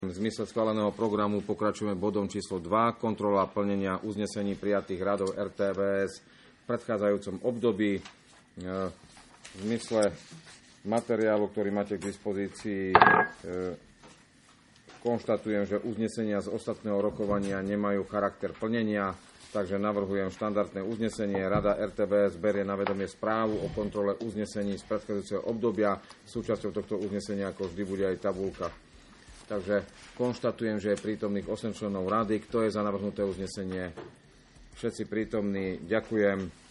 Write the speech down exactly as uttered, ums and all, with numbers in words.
V zmysle schváleného programu pokračujeme bodom číslo dva, kontrola plnenia uznesení prijatých radou er té vé es v predchádzajúcom období. V zmysle materiálu, ktorý máte k dispozícii, konštatujem, že uznesenia z ostatného rokovania nemajú charakter plnenia, takže navrhujem štandardné uznesenie. Rada er té vé es berie na vedomie správu o kontrole uznesení z predchádzajúceho obdobia. Súčasťou tohto uznesenia, ako vždy, bude aj tabuľka. Takže konštatujem, že je prítomných osem členov rady. Kto je za navrhnuté uznesenie? Všetci prítomní. Ďakujem.